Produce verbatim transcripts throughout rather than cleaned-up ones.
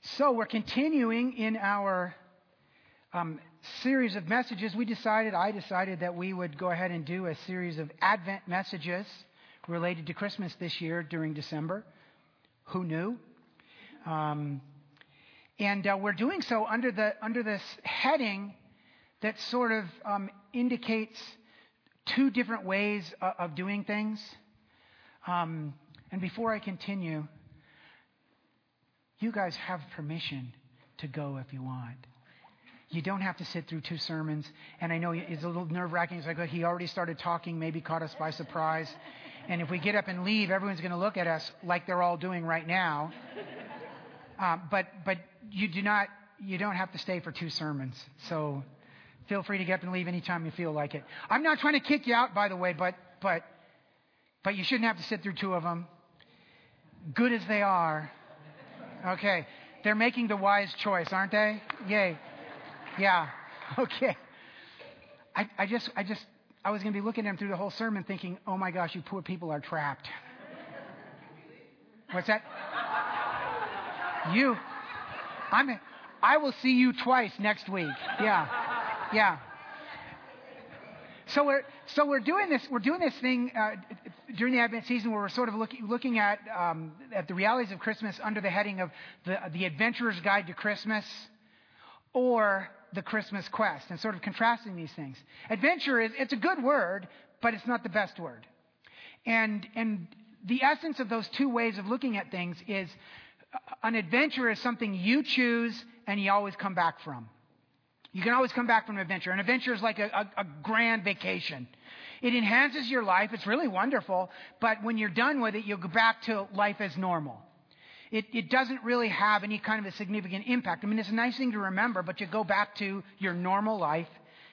So we're continuing in our um, series of messages. We decided, I decided that we would go ahead and do a series of Advent messages related to Christmas this year during December. Who knew? Um, and uh, we're doing so under the under this heading that sort of um, indicates two different ways of, of doing things. Um, and before I continue, you guys have permission to go if you want. You don't have to sit through two sermons. And I know it's a little nerve-wracking. It's like, oh, he already started talking, maybe caught us by surprise. And if we get up and leave, everyone's going to look at us like they're all doing right now. Uh, but but you do not, you don't have to stay for two sermons. So feel free to get up and leave anytime you feel like it. I'm not trying to kick you out, by the way, but but but you shouldn't have to sit through two of them. Good as they are. Okay. They're making the wise choice, aren't they? Yay. Yeah. Okay. I, I just, I just, I was going to be looking at them through the whole sermon thinking, oh my gosh, you poor people are trapped. What's that? You. I'm, I will see you twice next week. Yeah. Yeah. So we're so we're doing this we're doing this thing uh, during the Advent season where we're sort of looking looking at um, at the realities of Christmas under the heading of the the Adventurer's Guide to Christmas or the Christmas Quest, and sort of contrasting these things. Adventure is it's a good word, but it's not the best word. And and the essence of those two ways of looking at things is an adventure is something you choose and you always come back from. You can always come back from an adventure. An adventure is like a, a, a grand vacation. It enhances your life. It's really wonderful. But when you're done with it, you'll go back to life as normal. It, it doesn't really have any kind of a significant impact. I mean, it's a nice thing to remember, but you go back to your normal life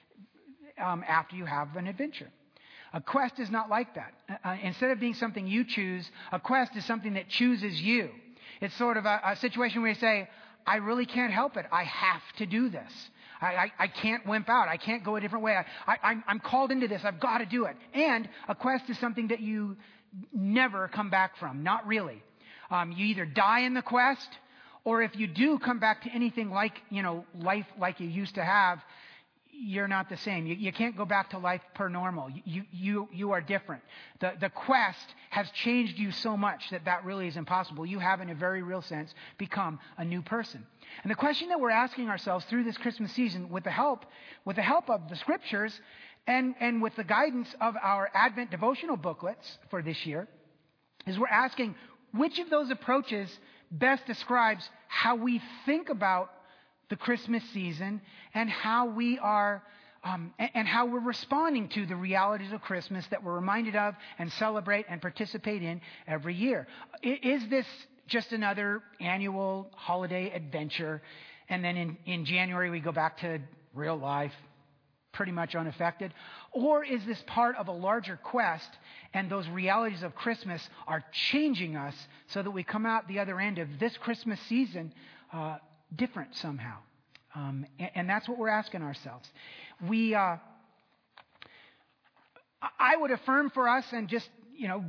um, after you have an adventure. A quest is not like that. Uh, instead of being something you choose, a quest is something that chooses you. It's sort of a, a situation where you say, I really can't help it. I have to do this. I, I, I can't wimp out. I can't go a different way. I, I, I'm, I'm called into this. I've got to do it. And a quest is something that you never come back from. Not really. Um, you either die in the quest, or if you do come back to anything like, you know, life like you used to have, you're not the same. You, you can't go back to life per normal. You, you, you are different. The, the quest has changed you so much that that really is impossible. You have, in a very real sense, become a new person. And the question that we're asking ourselves through this Christmas season, with the help, with the help of the Scriptures, and, and with the guidance of our Advent devotional booklets for this year, is we're asking which of those approaches best describes how we think about the Christmas season and how we are um, and, and how we're responding to the realities of Christmas that we're reminded of and celebrate and participate in every year. Is this just another annual holiday adventure, and then in, in January we go back to real life, pretty much unaffected? Or is this part of a larger quest, and those realities of Christmas are changing us so that we come out the other end of this Christmas season uh, different somehow? Um, and, and that's what we're asking ourselves. We, uh, I would affirm for us, and just, you know,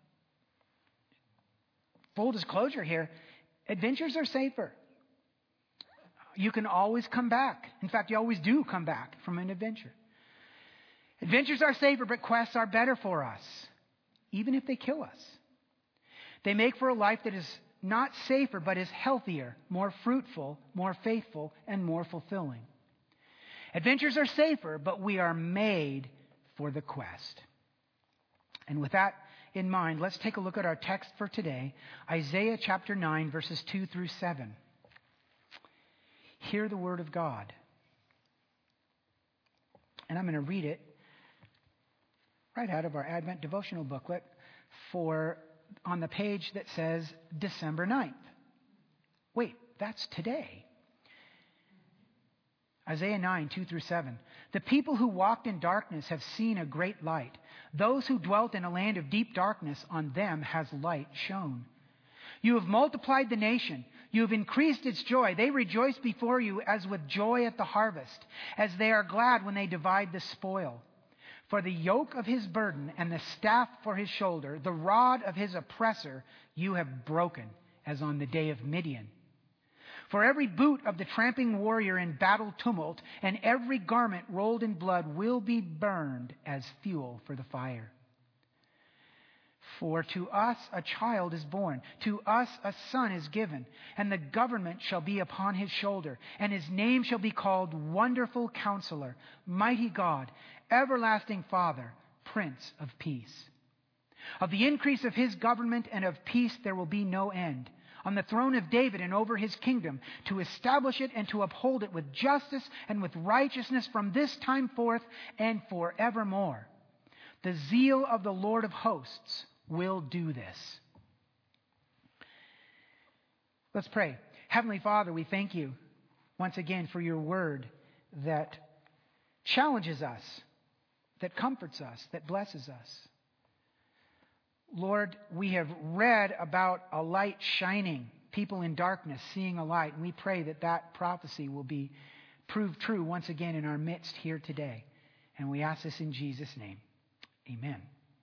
full disclosure here, adventures are safer. You can always come back. In fact, you always do come back from an adventure. Adventures are safer, but quests are better for us, even if they kill us. They make for a life that is not safer, but is healthier, more fruitful, more faithful, and more fulfilling. Adventures are safer, but we are made for the quest. And with that in mind, let's take a look at our text for today, Isaiah chapter nine, verses two through seven. Hear the word of God. And I'm going to read it right out of our Advent devotional booklet for on the page that says December ninth. Wait, that's today. Isaiah nine, two through seven. The people who walked in darkness have seen a great light. Those who dwelt in a land of deep darkness, on them has light shone. You have multiplied the nation. You have increased its joy. They rejoice before you as with joy at the harvest, as they are glad when they divide the spoil. For the yoke of his burden and the staff for his shoulder, the rod of his oppressor, you have broken, as on the day of Midian. For every boot of the tramping warrior in battle tumult and every garment rolled in blood will be burned as fuel for the fire. For to us a child is born, to us a son is given, and the government shall be upon his shoulder, and his name shall be called Wonderful Counselor, Mighty God, Everlasting Father, Prince of Peace. Of the increase of his government and of peace there will be no end, on the throne of David and over his kingdom, to establish it and to uphold it with justice and with righteousness from this time forth and forevermore. The zeal of the Lord of hosts will do this. Let's pray. Heavenly Father, we thank you once again for your word that challenges us, that comforts us, that blesses us. Lord, we have read about a light shining, people in darkness seeing a light, and we pray that that prophecy will be proved true once again in our midst here today. And we ask this in Jesus' name. Amen.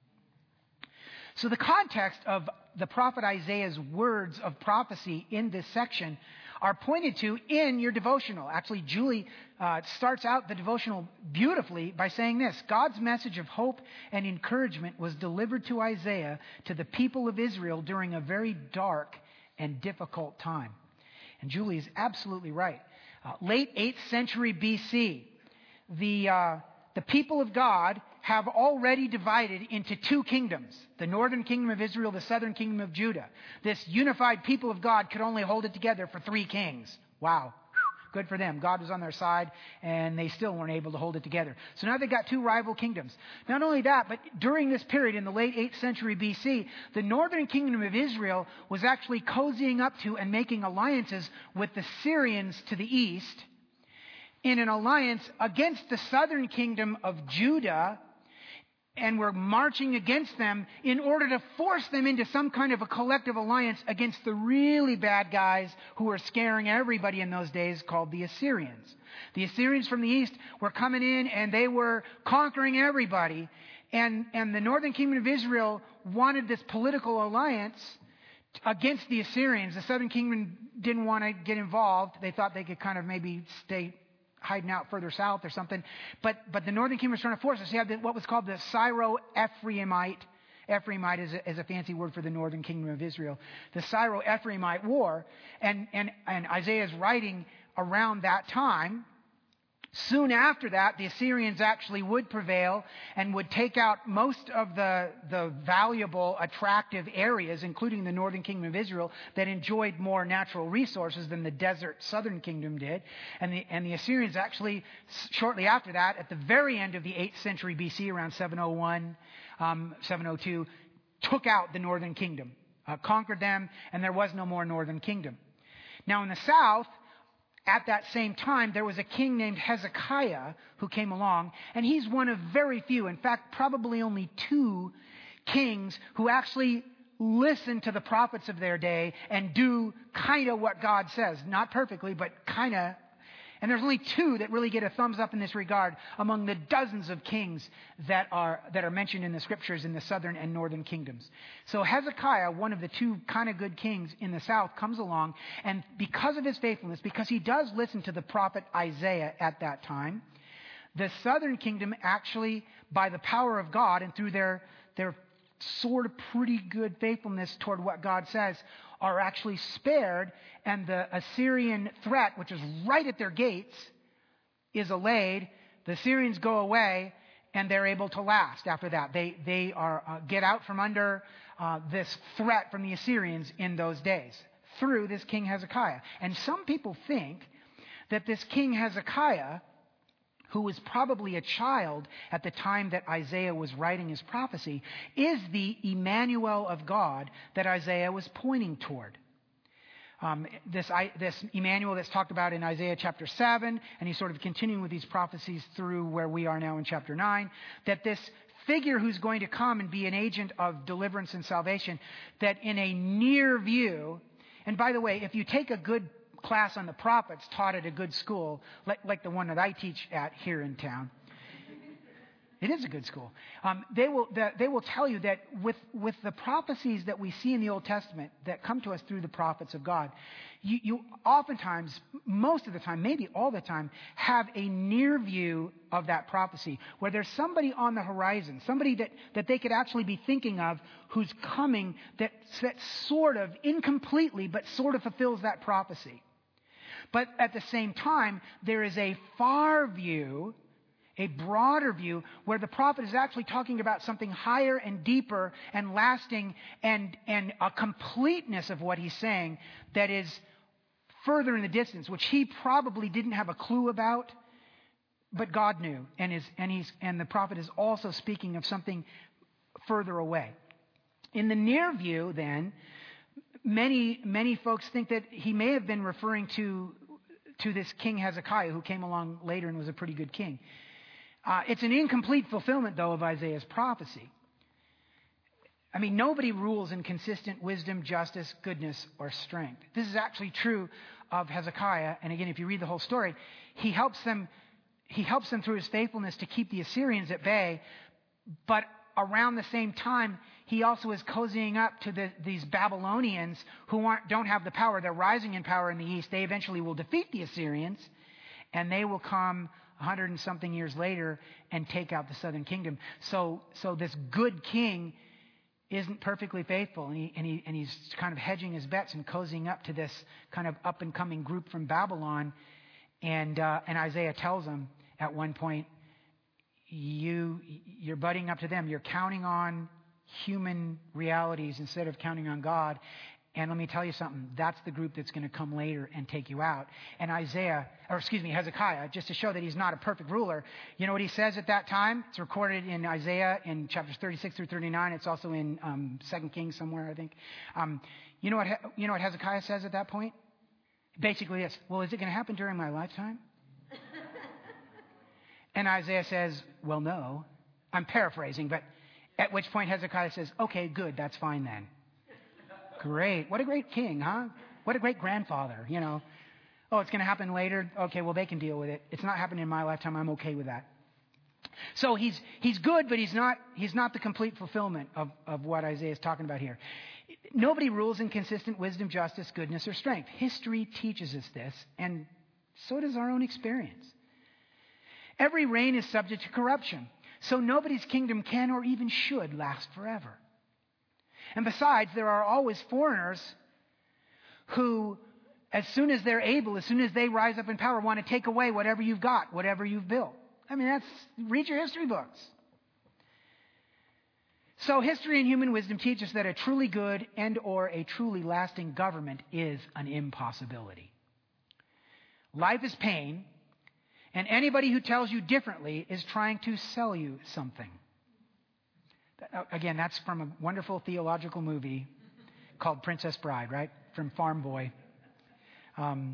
So the context of the prophet Isaiah's words of prophecy in this section are pointed to in your devotional. Actually, Julie uh, starts out the devotional beautifully by saying this: God's message of hope and encouragement was delivered to Isaiah to the people of Israel during a very dark and difficult time. And Julie is absolutely right. Uh, late eighth century B C, the uh, the people of God have already divided into two kingdoms. The northern kingdom of Israel, the southern kingdom of Judah. This unified people of God could only hold it together for three kings. Wow. Good for them. God was on their side, and they still weren't able to hold it together. So now they've got two rival kingdoms. Not only that, but during this period in the late eighth century B C, the northern kingdom of Israel was actually cozying up to and making alliances with the Syrians to the east in an alliance against the southern kingdom of Judah, and were marching against them in order to force them into some kind of a collective alliance against the really bad guys who were scaring everybody in those days, called the Assyrians. The Assyrians from the east were coming in and they were conquering everybody. And, and the northern kingdom of Israel wanted this political alliance against the Assyrians. The southern kingdom didn't want to get involved. They thought they could kind of maybe stay hiding out further south or something. But but the northern kingdom was trying to force us. You had what was called the Syro-Ephraimite. Ephraimite is a, is a fancy word for the northern kingdom of Israel. The Syro-Ephraimite war. And, and, and Isaiah is writing around that time. Soon after that, the Assyrians actually would prevail and would take out most of the, the valuable, attractive areas, including the northern kingdom of Israel, that enjoyed more natural resources than the desert southern kingdom did. And the, and the Assyrians actually, shortly after that, at the very end of the eighth century B C, around seven oh one, um, seven oh two, took out the northern kingdom, uh, conquered them, and there was no more northern kingdom. Now in the south, at that same time, there was a king named Hezekiah who came along, and he's one of very few, in fact, probably only two kings who actually listen to the prophets of their day and do kind of what God says. Not perfectly, but kind of. And there's only two that really get a thumbs up in this regard among the dozens of kings that are that are mentioned in the scriptures in the southern and northern kingdoms. So Hezekiah, one of the two kind of good kings in the south, comes along, and because of his faithfulness, because he does listen to the prophet Isaiah at that time, the southern kingdom actually, by the power of God and through their their sort of pretty good faithfulness toward what God says, are actually spared, and the Assyrian threat, which is right at their gates, is allayed. The Assyrians go away, and they're able to last after that. They they are uh, get out from under uh, this threat from the Assyrians in those days through this King Hezekiah. And some people think that this King Hezekiah, who was probably a child at the time that Isaiah was writing his prophecy, is the Emmanuel of God that Isaiah was pointing toward. Um, this, I, this Emmanuel that's talked about in Isaiah chapter seven, and he's sort of continuing with these prophecies through where we are now in chapter nine, that this figure who's going to come and be an agent of deliverance and salvation, that in a near view, and by the way, if you take a good class on the prophets taught at a good school, like, like the one that I teach at here in town, It is a good school. Um, they will the, they will tell you that with with the prophecies that we see in the Old Testament that come to us through the prophets of God, you, you oftentimes, most of the time, maybe all the time, have a near view of that prophecy, where there's somebody on the horizon, somebody that, that they could actually be thinking of who's coming that, that sort of, incompletely, but sort of fulfills that prophecy. But at the same time, there is a far view, a broader view, where the prophet is actually talking about something higher and deeper and lasting and, and a completeness of what he's saying that is further in the distance, which he probably didn't have a clue about, but God knew. And, is, and, he's, and the prophet is also speaking of something further away. In the near view, then, many, many folks think that he may have been referring to, to this King Hezekiah, who came along later and was a pretty good king. Uh, it's an incomplete fulfillment, though, of Isaiah's prophecy. I mean, nobody rules in consistent wisdom, justice, goodness, or strength. This is actually true of Hezekiah. And again, if you read the whole story, he helps them, he helps them through his faithfulness to keep the Assyrians at bay. But around the same time, he also is cozying up to the, these Babylonians who aren't, don't have the power. They're rising in power in the east. They eventually will defeat the Assyrians, and they will come a hundred and something years later and take out the southern kingdom. So, so this good king isn't perfectly faithful, and, he, and, he, and he's kind of hedging his bets and cozying up to this kind of up-and-coming group from Babylon. And, uh, and Isaiah tells them at one point, you, you're butting up to them. You're counting on human realities instead of counting on God. And let me tell you something, that's the group that's going to come later and take you out. And Isaiah, or excuse me, Hezekiah, just to show that he's not a perfect ruler, you know what he says at that time? It's recorded in Isaiah in chapters thirty-six through thirty-nine. It's also in um, Second Kings somewhere, I think. Um, you know what? You know what Hezekiah says at that point? Basically, this: well, is it going to happen during my lifetime? And Isaiah says, well, no. I'm paraphrasing, but at which point Hezekiah says, okay, good, that's fine then. Great. What a great king, huh? What a great grandfather, you know. Oh, it's going to happen later? Okay, well, they can deal with it. It's not happening in my lifetime. I'm okay with that. So he's he's good, but he's not he's not the complete fulfillment of, of what Isaiah is talking about here. Nobody rules in consistent wisdom, justice, goodness, or strength. History teaches us this, and so does our own experience. Every reign is subject to corruption, so nobody's kingdom can or even should last forever. And besides, there are always foreigners who, as soon as they're able, as soon as they rise up in power, want to take away whatever you've got, whatever you've built. I mean, that's, read your history books. So history and human wisdom teach us that a truly good and or a truly lasting government is an impossibility. Life is pain, and anybody who tells you differently is trying to sell you something. Again, that's from a wonderful theological movie called Princess Bride, right? From Farm Boy. Um,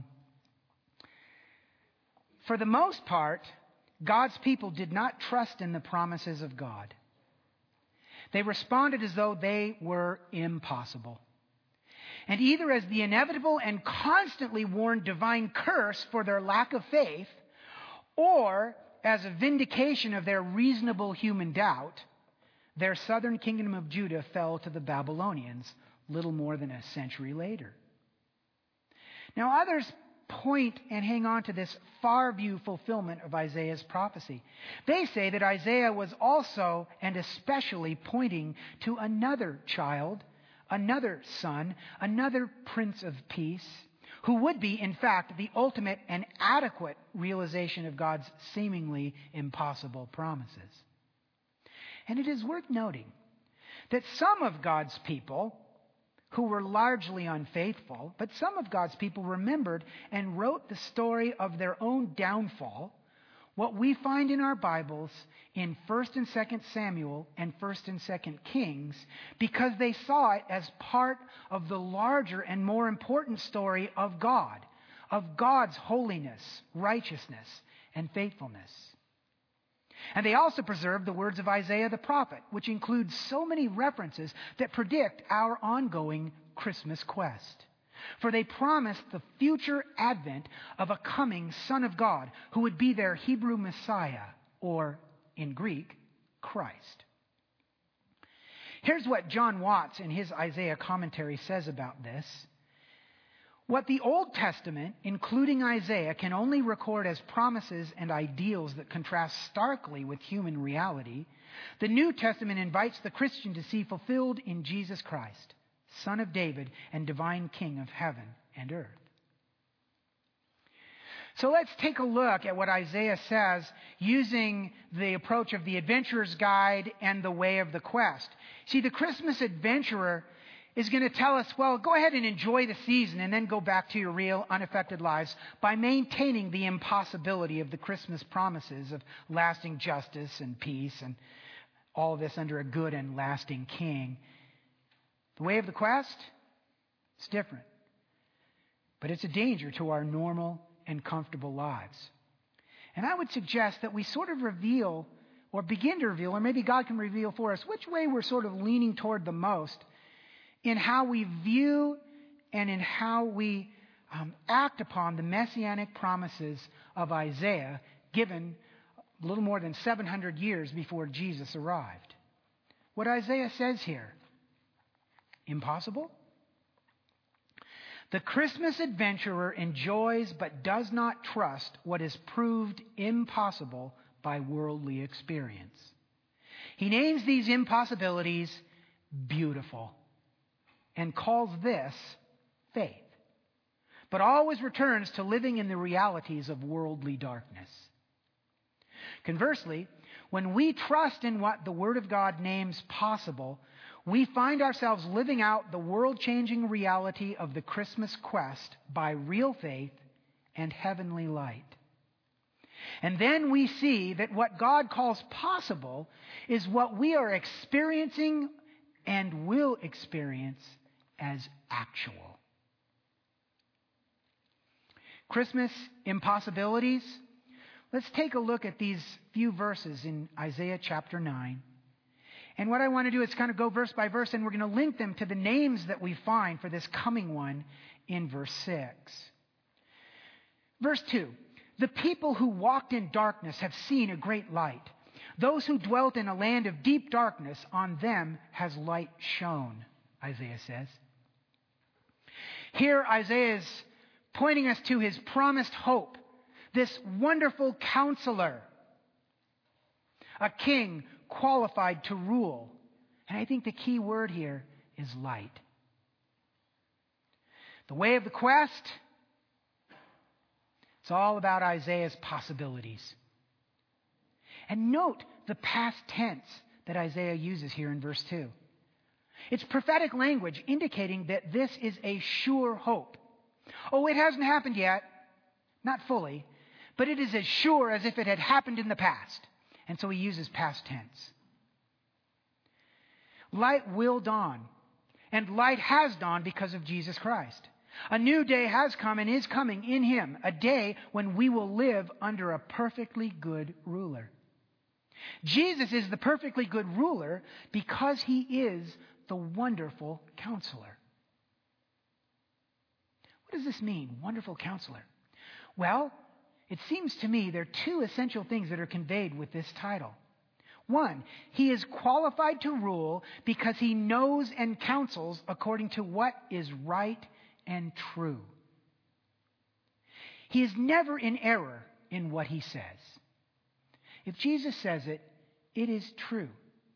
for the most part, God's people did not trust in the promises of God. They responded as though they were impossible. And either as the inevitable and constantly warned divine curse for their lack of faith, or as a vindication of their reasonable human doubt, their southern kingdom of Judah fell to the Babylonians little more than a century later. Now others point and hang on to this far view fulfillment of Isaiah's prophecy. They say that Isaiah was also and especially pointing to another child, another son, another prince of peace, who would be, in fact, the ultimate and adequate realization of God's seemingly impossible promises. And it is worth noting that some of God's people, who were largely unfaithful, but some of God's people remembered and wrote the story of their own downfall, what we find in our Bibles in First and Second Samuel and First and Second Kings, because they saw it as part of the larger and more important story of God, of God's holiness, righteousness, and faithfulness. And they also preserved the words of Isaiah the prophet, which includes so many references that predict our ongoing Christmas quest. For they promised the future advent of a coming Son of God who would be their Hebrew Messiah, or in Greek, Christ. Here's what John Watts in his Isaiah commentary says about this. What the Old Testament, including Isaiah, can only record as promises and ideals that contrast starkly with human reality, the New Testament invites the Christian to see fulfilled in Jesus Christ, Son of David and divine King of heaven and earth. So let's take a look at what Isaiah says using the approach of the Adventurer's Guide and the Way of the Quest. See, the Christmas adventurer is going to tell us, well, go ahead and enjoy the season and then go back to your real, unaffected lives by maintaining the impossibility of the Christmas promises of lasting justice and peace and all of this under a good and lasting king. The Way of the Quest, it's different. But it's a danger to our normal and comfortable lives. And I would suggest that we sort of reveal, or begin to reveal, or maybe God can reveal for us, which way we're sort of leaning toward the most in how we view and in how we um, act upon the messianic promises of Isaiah given a little more than seven hundred years before Jesus arrived. What Isaiah says here, impossible? The Christmas adventurer enjoys but does not trust what is proved impossible by worldly experience. He names these impossibilities beautiful and calls this faith, but always returns to living in the realities of worldly darkness. Conversely, when we trust in what the Word of God names possible, we find ourselves living out the world-changing reality of the Christmas quest by real faith and heavenly light. And then we see that what God calls possible is what we are experiencing and will experience as actual. Christmas impossibilities. Let's take a look at these few verses in Isaiah chapter nine. And what I want to do is kind of go verse by verse, and we're going to link them to the names that we find for this coming one in verse six. Verse two, the people who walked in darkness have seen a great light. Those who dwelt in a land of deep darkness, on them has light shone, Isaiah says. Here Isaiah is pointing us to his promised hope, this wonderful counselor, a king qualified to rule. And I think the key word here is light. The Way of the Quest, it's all about Isaiah's possibilities. And note the past tense that Isaiah uses here in verse two. It's prophetic language indicating that this is a sure hope. Oh, it hasn't happened yet, not fully, but it is as sure as if it had happened in the past. And so he uses past tense. Light will dawn, and light has dawned because of Jesus Christ. A new day has come and is coming in him, a day when we will live under a perfectly good ruler. Jesus is the perfectly good ruler because he is the wonderful counselor. What does this mean, wonderful counselor? Well, it seems to me there are two essential things that are conveyed with this title. One, he is qualified to rule because he knows and counsels according to what is right and true. He is never in error in what he says. If Jesus says it, it is true.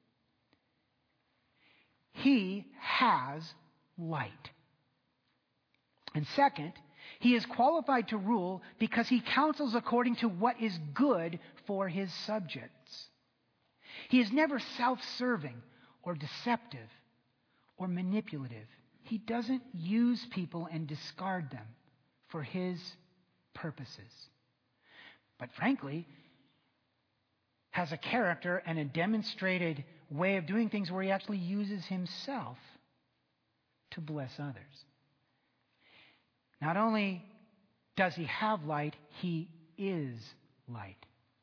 He has light. And second, he is qualified to rule because he counsels according to what is good for his subjects. He is never self-serving or deceptive or manipulative. He doesn't use people and discard them for his purposes. But frankly, has a character and a demonstrated way of doing things where he actually uses himself to bless others. Not only does he have light, he is light.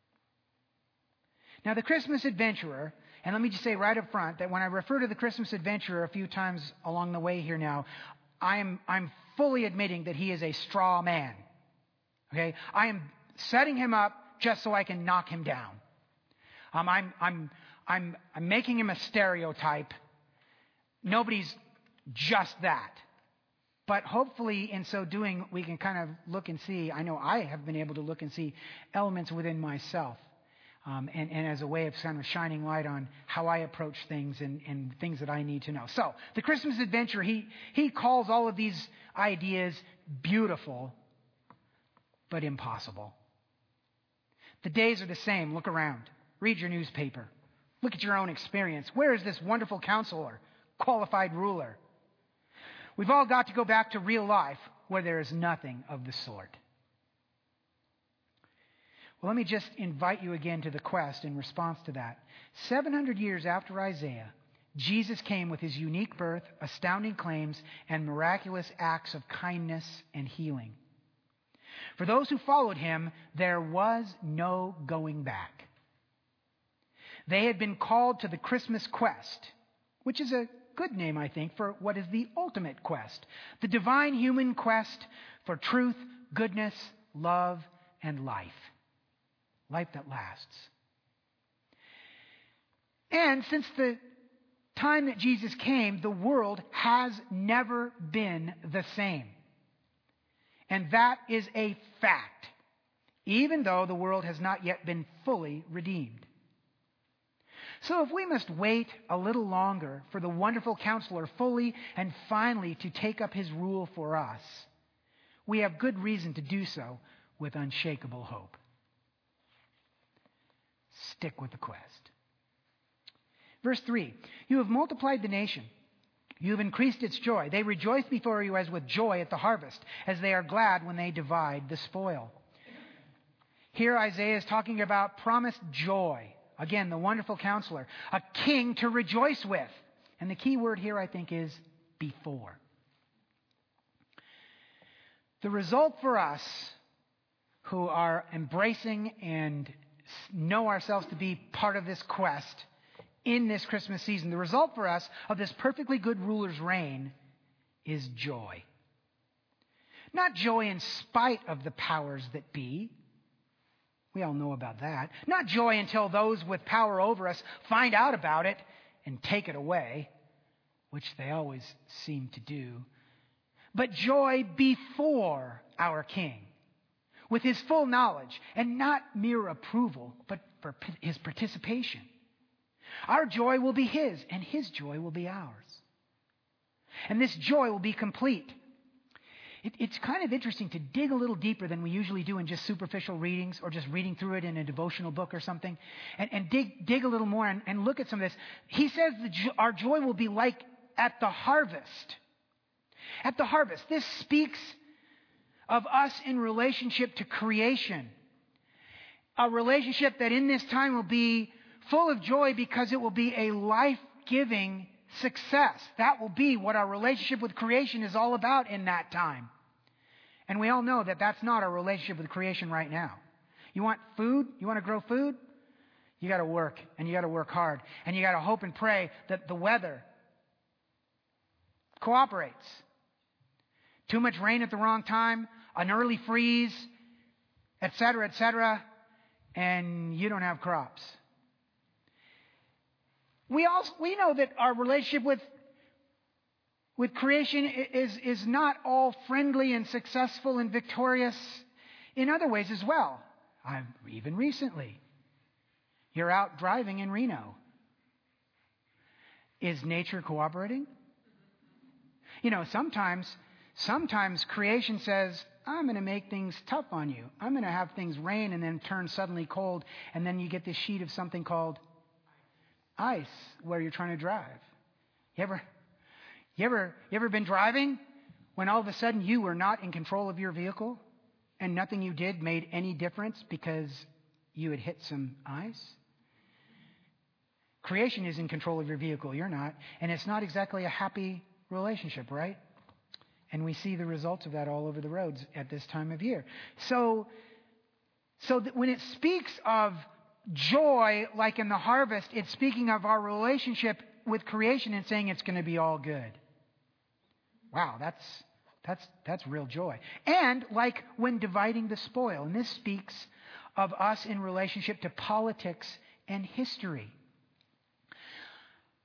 Now, the Christmas adventurer, and let me just say right up front that when I refer to the Christmas adventurer a few times along the way here now, I'm, I'm fully admitting that he is a straw man. Okay? I am setting him up just so I can knock him down. Um, I'm, I'm, I'm, I'm making him a stereotype. Nobody's just that. But hopefully in so doing, we can kind of look and see. I know I have been able to look and see elements within myself. Um, and, and as a way of kind of shining light on how I approach things and, and things that I need to know. So, the Christmas adventure, he, he calls all of these ideas beautiful, but impossible. The days are the same. Look around. Read your newspaper. Look at your own experience. Where is this wonderful counselor, qualified ruler? We've all got to go back to real life where there is nothing of the sort. Well, let me just invite you again to the quest in response to that. seven hundred years after Isaiah, Jesus came with his unique birth, astounding claims, and miraculous acts of kindness and healing. For those who followed him, there was no going back. They had been called to the Christmas quest, which is a good name, I think, for what is the ultimate quest, the divine human quest for truth, goodness, love, and life. Life that lasts. And since the time that Jesus came, the world has never been the same. And that is a fact, even though the world has not yet been fully redeemed. So if we must wait a little longer for the wonderful counselor fully and finally to take up his rule for us, we have good reason to do so with unshakable hope. Stick with the quest. Verse three, you have multiplied the nation. You have increased its joy. They rejoice before you as with joy at the harvest, as they are glad when they divide the spoil. Here Isaiah is talking about promised joy. Again, the wonderful counselor, a king to rejoice with. And the key word here, I think, is before. The result for us who are embracing and know ourselves to be part of this quest in this Christmas season, the result for us of this perfectly good ruler's reign is joy. Not joy in spite of the powers that be. We all know about that. Not joy until those with power over us find out about it and take it away, which they always seem to do. But joy before our King, with his full knowledge, and not mere approval, but for his participation. Our joy will be his, and his joy will be ours. And this joy will be complete. It, it's kind of interesting to dig a little deeper than we usually do in just superficial readings or just reading through it in a devotional book or something, and, and dig, dig a little more and, and look at some of this. He says that jo- our joy will be like at the harvest. At the harvest. This speaks of us in relationship to creation. A relationship that in this time will be full of joy because it will be a life-giving success. That will be what our relationship with creation is all about in that time. And we all know that that's not our relationship with creation right now. You want food? You want to grow food? You got to work, and you got to work hard. And you got to hope and pray that the weather cooperates. Too much rain at the wrong time, an early freeze, et cetera, et cetera, and you don't have crops. We also we know that our relationship with with creation is is not all friendly and successful and victorious in other ways as well. I've, even recently, you're out driving in Reno. Is nature cooperating? You know, sometimes sometimes creation says, I'm going to make things tough on you. I'm going to have things rain and then turn suddenly cold, and then you get this sheet of something called ice where you're trying to drive. You ever, you ever, you ever been driving when all of a sudden you were not in control of your vehicle and nothing you did made any difference because you had hit some ice? Creation is in control of your vehicle. You're not. And it's not exactly a happy relationship, right? And we see the results of that all over the roads at this time of year. So, so that when it speaks of joy, like in the harvest, it's speaking of our relationship with creation and saying it's going to be all good. Wow, that's that's that's real joy. And like when dividing the spoil, and this speaks of us in relationship to politics and history.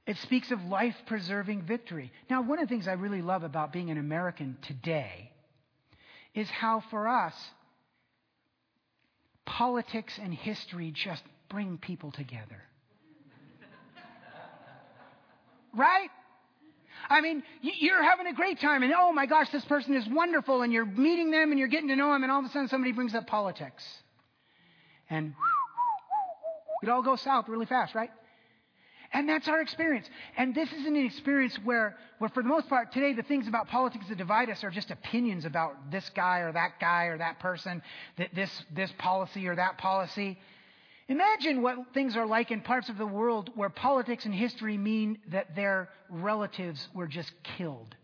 It speaks of life-preserving victory. Now, one of the things I really love about being an American today is how for us, politics and history just bring people together. Right? I mean, you're having a great time, and oh my gosh, this person is wonderful, and you're meeting them, and you're getting to know them, and all of a sudden somebody brings up politics. And it all goes south really fast, right? And that's our experience. And this isn't an experience where, where, for the most part, today the things about politics that divide us are just opinions about this guy or that guy or that person, that this, this policy or that policy. Imagine what things are like in parts of the world where politics and history mean that their relatives were just killed.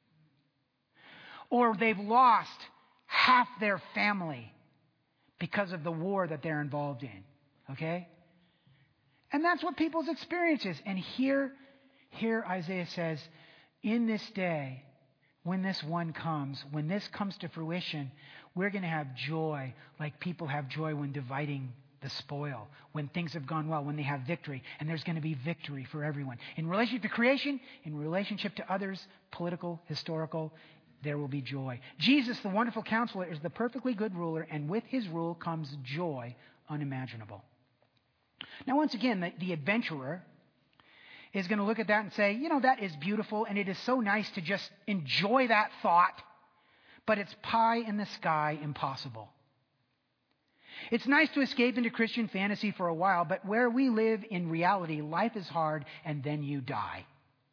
Or they've lost half their family because of the war that they're involved in. Okay? And that's what people's experience is. And here, here Isaiah says, in this day, when this one comes, when this comes to fruition, we're going to have joy like people have joy when dividing the spoil, when things have gone well, when they have victory. And there's going to be victory for everyone. In relationship to creation, in relationship to others, political, historical, there will be joy. Jesus, the wonderful counselor, is the perfectly good ruler, and with his rule comes joy unimaginable. Now, once again, the, the adventurer is going to look at that and say, you know, that is beautiful, and it is so nice to just enjoy that thought, but it's pie in the sky impossible. It's nice to escape into Christian fantasy for a while, but where we live in reality, life is hard, and then you die.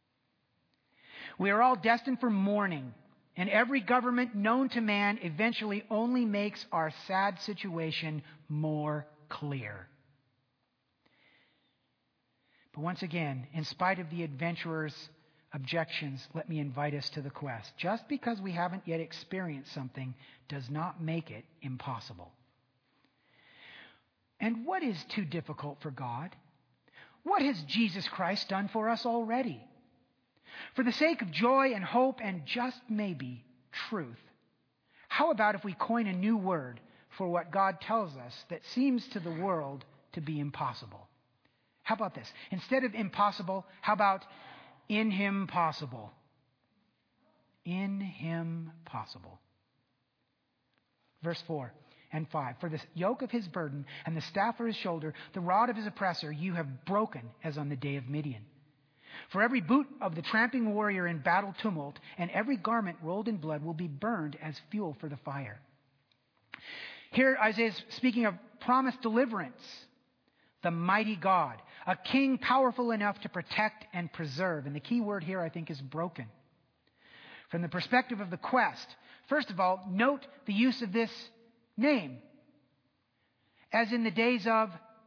We are all destined for mourning, and every government known to man eventually only makes our sad situation more clear. But once again, in spite of the adventurer's objections, let me invite us to the quest. Just because we haven't yet experienced something does not make it impossible. And what is too difficult for God? What has Jesus Christ done for us already? For the sake of joy and hope and just maybe truth, how about if we coin a new word for what God tells us that seems to the world to be impossible? How about this? Instead of impossible, how about in him possible? In him possible. Verse four and five. For the yoke of his burden and the staff for his shoulder, the rod of his oppressor, you have broken as on the day of Midian. For every boot of the tramping warrior in battle tumult and every garment rolled in blood will be burned as fuel for the fire. Here Isaiah is speaking of promised deliverance. The mighty God, a king powerful enough to protect and preserve. And the key word here, I think, is broken. From the perspective of the quest, first of all, note the use of this name. As in the days of...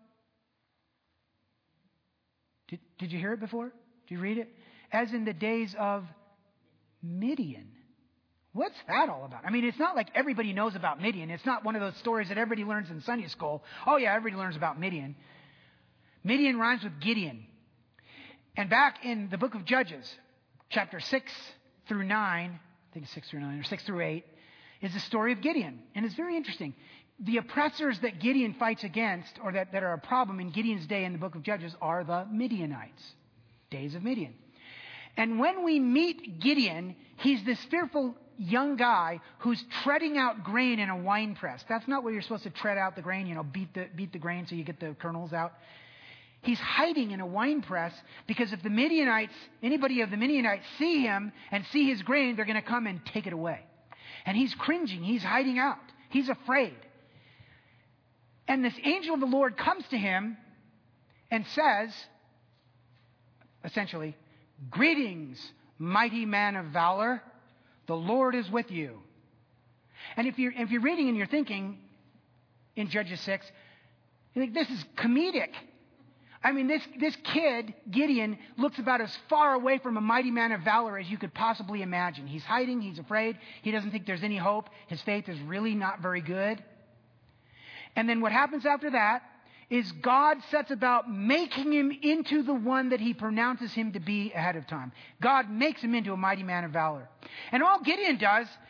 Did, did you hear it before? Did you read it? As in the days of Midian. What's that all about? I mean, it's not like everybody knows about Midian. It's not one of those stories that everybody learns in Sunday school. Oh yeah, everybody learns about Midian. Midian rhymes with Gideon. And back in the book of Judges, chapter six through nine, I think it's six through nine, or six through eight, is the story of Gideon. And it's very interesting. The oppressors that Gideon fights against, or that, that are a problem in Gideon's day in the book of Judges, are the Midianites. Days of Midian. And when we meet Gideon, he's this fearful young guy who's treading out grain in a wine press. That's not where you're supposed to tread out the grain, you know, beat the, beat the grain so you get the kernels out. He's hiding in a wine press because if the Midianites, anybody of the Midianites see him and see his grain, they're going to come and take it away. And he's cringing. He's hiding out. He's afraid. And this angel of the Lord comes to him and says, essentially, "Greetings, mighty man of valor. The Lord is with you." And if you're, if you're reading and you're thinking in Judges six, you think this is comedic. I mean, this, this kid, Gideon, looks about as far away from a mighty man of valor as you could possibly imagine. He's hiding. He's afraid. He doesn't think there's any hope. His faith is really not very good. And then what happens after that is God sets about making him into the one that he pronounces him to be ahead of time. God makes him into a mighty man of valor. And all Gideon does,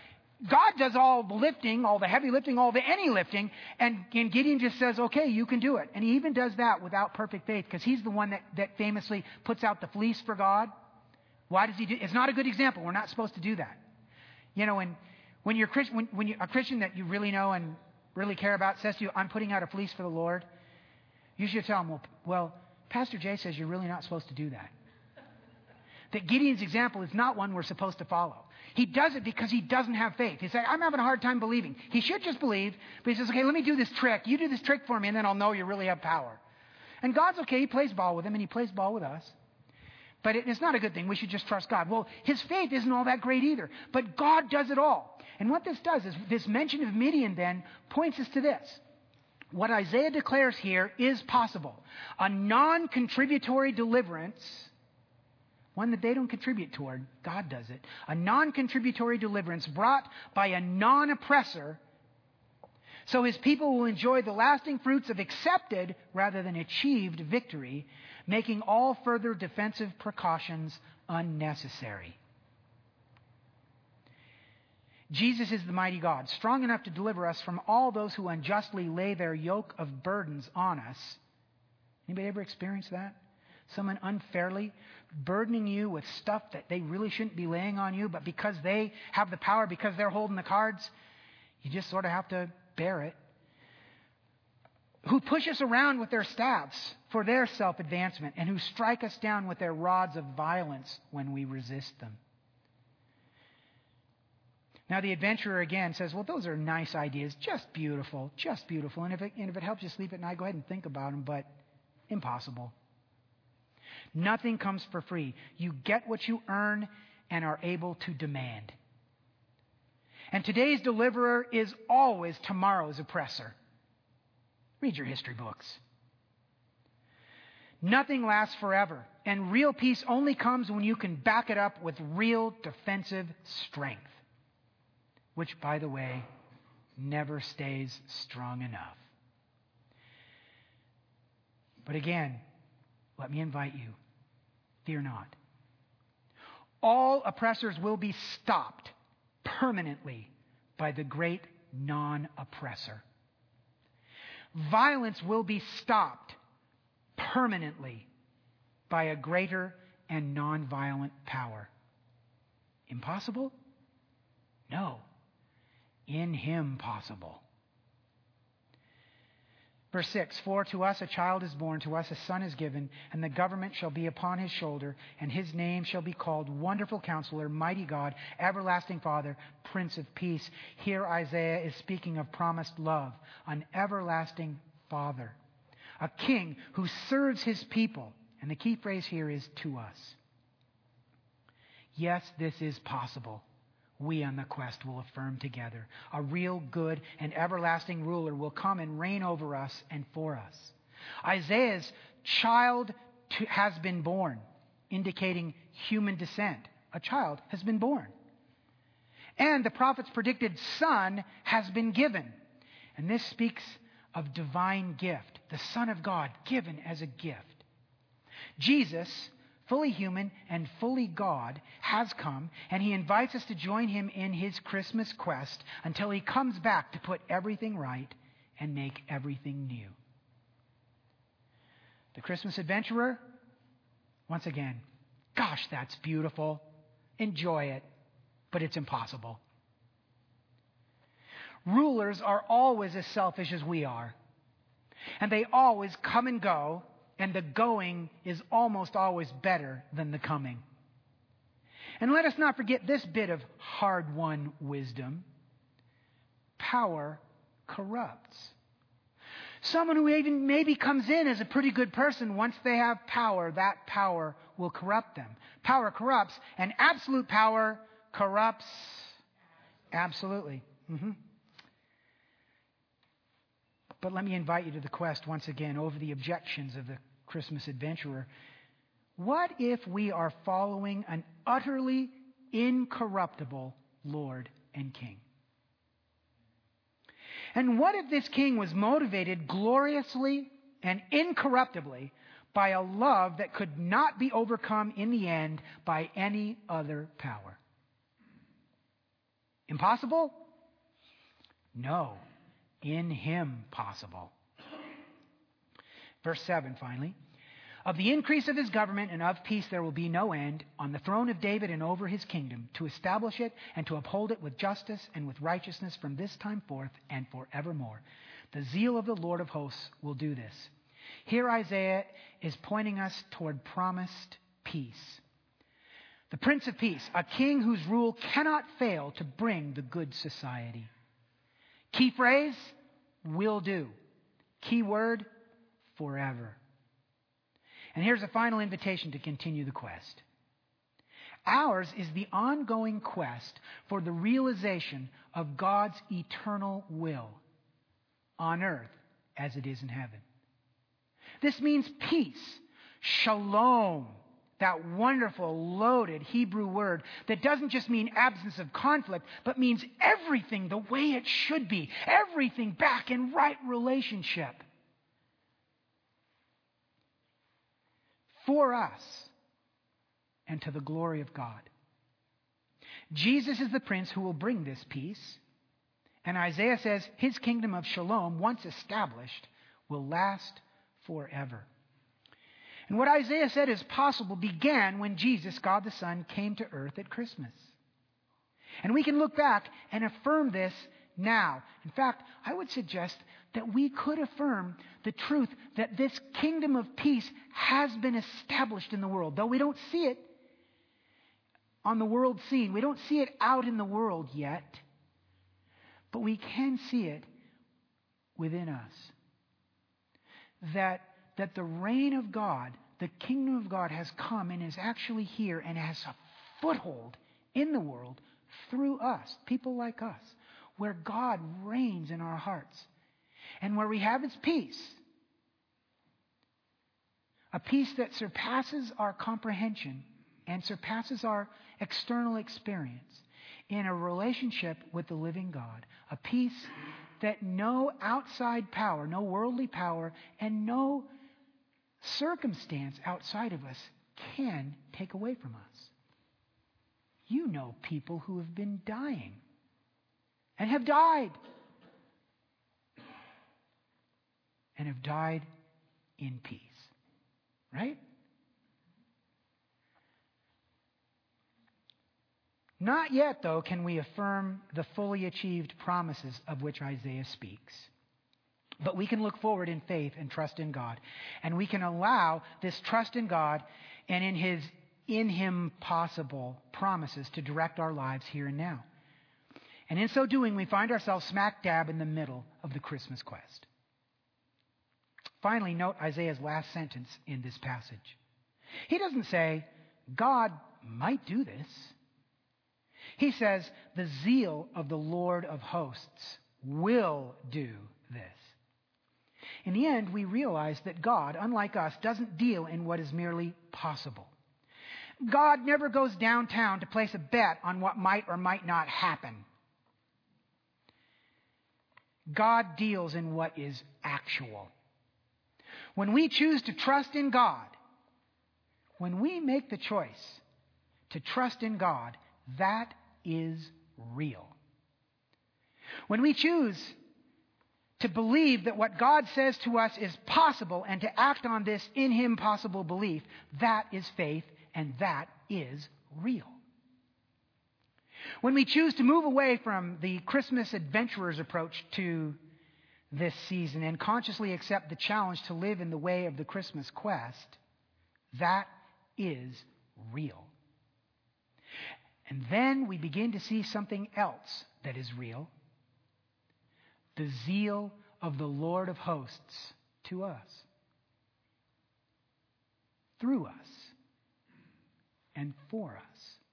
God does all the lifting, all the heavy lifting, all the any lifting, and, and Gideon just says, okay, you can do it. And he even does that without perfect faith, because he's the one that, that famously puts out the fleece for God. Why does he do? It's not a good example. We're not supposed to do that. You know, when when you're when, when you're a Christian that you really know and really care about says to you, I'm putting out a fleece for the Lord, you should tell him, well, well, Pastor Jay says you're really not supposed to do that. That Gideon's example is not one we're supposed to follow. He does it because he doesn't have faith. He's like, I'm having a hard time believing. He should just believe, but he says, okay, let me do this trick. You do this trick for me, and then I'll know you really have power. And God's okay. He plays ball with him, and he plays ball with us. But it, it's not a good thing. We should just trust God. Well, his faith isn't all that great either. But God does it all. And what this does is this mention of Midian then points us to this. What Isaiah declares here is possible. A non-contributory deliverance, one that they don't contribute toward, God does it. A non-contributory deliverance brought by a non-oppressor, so his people will enjoy the lasting fruits of accepted rather than achieved victory, making all further defensive precautions unnecessary. Jesus is the mighty God, strong enough to deliver us from all those who unjustly lay their yoke of burdens on us. Anybody ever experienced that? Someone unfairly burdening you with stuff that they really shouldn't be laying on you, but because they have the power, because they're holding the cards, you just sort of have to bear it. Who push us around with their staffs for their self-advancement, and who strike us down with their rods of violence when we resist them. Now the adventurer again says, well, those are nice ideas, just beautiful, just beautiful. And if it, and if it helps you sleep at night, go ahead and think about them, but impossible. Nothing comes for free. You get what you earn and are able to demand. And today's deliverer is always tomorrow's oppressor. Read your history books. Nothing lasts forever, and real peace only comes when you can back it up with real defensive strength, which, by the way, never stays strong enough. But again, let me invite you, fear not. All oppressors will be stopped permanently by the great non-oppressor. Violence will be stopped permanently by a greater and non-violent power. Impossible? No. In him possible. Verse six, for to us a child is born, to us a son is given, and the government shall be upon his shoulder, and his name shall be called Wonderful Counselor, Mighty God, Everlasting Father, Prince of Peace. Here Isaiah is speaking of promised love, an everlasting Father, a king who serves his people. And the key phrase here is to us. Yes, this is possible. We on the quest will affirm together. A real good and everlasting ruler will come and reign over us and for us. Isaiah's child to, has been born, indicating human descent. A child has been born. And the prophet's predicted son has been given. And this speaks of divine gift, the Son of God given as a gift. Jesus, fully human and fully God, has come, and he invites us to join him in his Christmas quest until he comes back to put everything right and make everything new. The Christmas adventurer, once again, gosh, that's beautiful. Enjoy it, but it's impossible. Rulers are always as selfish as we are, and they always come and go, and the going is almost always better than the coming. And let us not forget this bit of hard-won wisdom. Power corrupts. Someone who even maybe comes in as a pretty good person, once they have power, that power will corrupt them. Power corrupts, and absolute power corrupts absolutely. Mm-hmm. But let me invite you to the quest once again over the objections of the Christmas adventurer. What if we are following an utterly incorruptible Lord and King? And what if this King was motivated gloriously and incorruptibly by a love that could not be overcome in the end by any other power? Impossible? No. In Him possible. Verse seven, finally. Of the increase of His government and of peace there will be no end on the throne of David and over His kingdom, to establish it and to uphold it with justice and with righteousness from this time forth and forevermore. The zeal of the Lord of hosts will do this. Here Isaiah is pointing us toward promised peace. The Prince of Peace, a king whose rule cannot fail to bring the good society. Key phrase, will do. Key word, forever. And here's a final invitation to continue the quest. Ours is the ongoing quest for the realization of God's eternal will on earth as it is in heaven. This means peace, shalom, that wonderful, loaded Hebrew word that doesn't just mean absence of conflict, but means everything the way it should be, everything back in right relationship. For us and to the glory of God. Jesus is the Prince who will bring this peace. And Isaiah says His kingdom of shalom, once established, will last forever. And what Isaiah said is possible began when Jesus, God the Son, came to earth at Christmas. And we can look back and affirm this now. In fact, I would suggest that we could affirm the truth that this kingdom of peace has been established in the world. Though we don't see it on the world scene, we don't see it out in the world yet, but we can see it within us. That, that the reign of God, the kingdom of God has come and is actually here and has a foothold in the world through us, people like us, where God reigns in our hearts. And where we have His peace, a peace that surpasses our comprehension and surpasses our external experience in a relationship with the living God. A peace that no outside power, no worldly power, and no circumstance outside of us can take away from us. You know people who have been dying and have died. And have died in peace. Right? Not yet, though, can we affirm the fully achieved promises of which Isaiah speaks. But we can look forward in faith and trust in God. And we can allow this trust in God and in His in Him possible promises to direct our lives here and now. And in so doing, we find ourselves smack dab in the middle of the Christmas quest. Finally, note Isaiah's last sentence in this passage. He doesn't say, God might do this. He says, the zeal of the Lord of hosts will do this. In the end, we realize that God, unlike us, doesn't deal in what is merely possible. God never goes downtown to place a bet on what might or might not happen. God deals in what is actual. When we choose to trust in God, when we make the choice to trust in God, that is real. When we choose to believe that what God says to us is possible and to act on this in Him possible belief, that is faith and that is real. When we choose to move away from the Christmas adventurer's approach to this season and consciously accept the challenge to live in the way of the Christmas quest, that is real. And then we begin to see something else that is real. The zeal of the Lord of hosts to us, through us, and for us.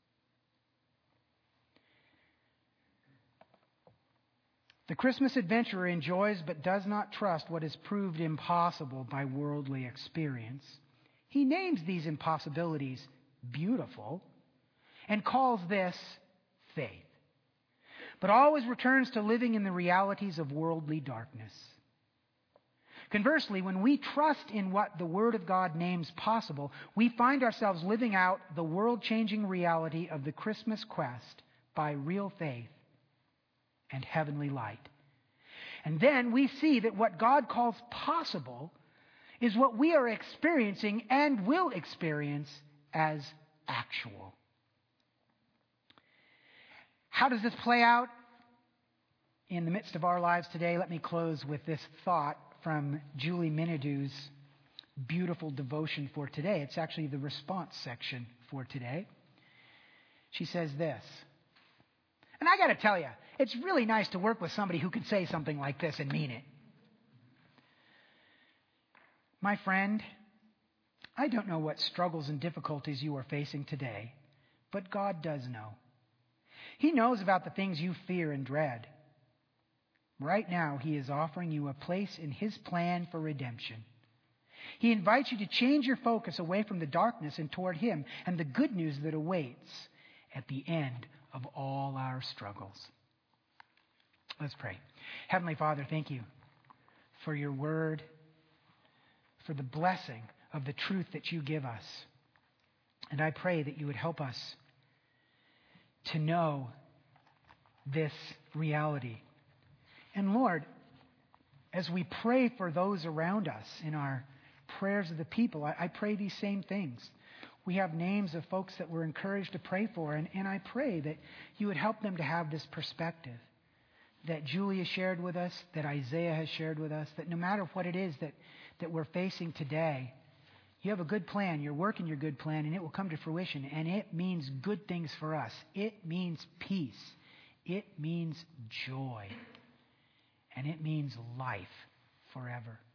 The Christmas adventurer enjoys but does not trust what is proved impossible by worldly experience. He names these impossibilities beautiful and calls this faith, but always returns to living in the realities of worldly darkness. Conversely, when we trust in what the Word of God names possible, we find ourselves living out the world-changing reality of the Christmas quest by real faith and heavenly light. And then we see that what God calls possible is what we are experiencing and will experience as actual. How does this play out in the midst of our lives today? Let me close with this thought from Julie Minadou's beautiful devotion for today. It's actually the response section for today. She says this, and I got to tell you, it's really nice to work with somebody who can say something like this and mean it. My friend, I don't know what struggles and difficulties you are facing today, but God does know. He knows about the things you fear and dread. Right now, He is offering you a place in His plan for redemption. He invites you to change your focus away from the darkness and toward Him and the good news that awaits at the end of all our struggles. Let's pray. Heavenly Father, thank you for your word, for the blessing of the truth that you give us. And I pray that you would help us to know this reality. And Lord, as we pray for those around us in our prayers of the people, I, I pray these same things. We have names of folks that we're encouraged to pray for, and, and I pray that you would help them to have this perspective that Julie has shared with us, that Isaiah has shared with us, that no matter what it is that, that we're facing today, you have a good plan, you're working your good plan, and it will come to fruition, and it means good things for us. It means peace. It means joy. And it means life forever.